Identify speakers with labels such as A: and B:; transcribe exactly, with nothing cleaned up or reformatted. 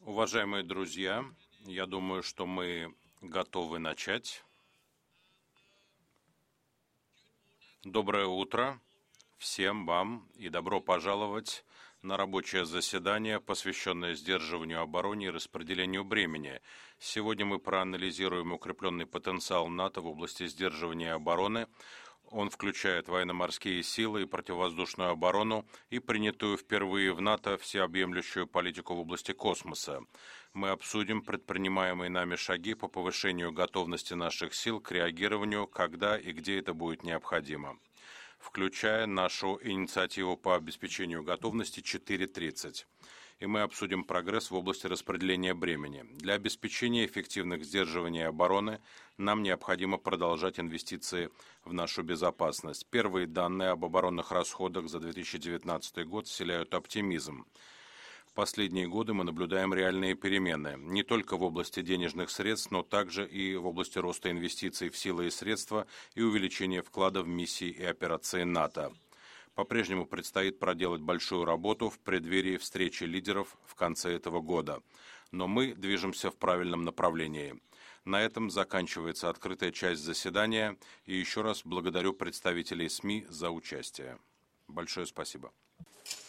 A: Уважаемые друзья, я думаю, что мы готовы начать. Доброе утро всем вам и добро пожаловать на рабочее заседание, посвященное сдерживанию обороны и распределению бремени. Сегодня мы проанализируем укрепленный потенциал НАТО в области сдерживания обороны. Он включает военно-морские силы и противовоздушную оборону и принятую впервые в НАТО всеобъемлющую политику в области космоса. Мы обсудим предпринимаемые нами шаги по повышению готовности наших сил к реагированию, когда и где это будет необходимо, включая нашу инициативу по обеспечению готовности четыре тридцать. И мы обсудим прогресс в области распределения бремени. Для обеспечения эффективных сдерживаний обороны нам необходимо продолжать инвестиции в нашу безопасность. Первые данные об оборонных расходах за две тысячи девятнадцатый год вселяют оптимизм. В последние годы мы наблюдаем реальные перемены, не только в области денежных средств, но также и в области роста инвестиций в силы и средства и увеличения вклада в миссии и операции НАТО. По-прежнему предстоит проделать большую работу в преддверии встречи лидеров в конце этого года. Но мы движемся в правильном направлении. На этом заканчивается открытая часть заседания. И еще раз благодарю представителей СМИ за участие. Большое спасибо.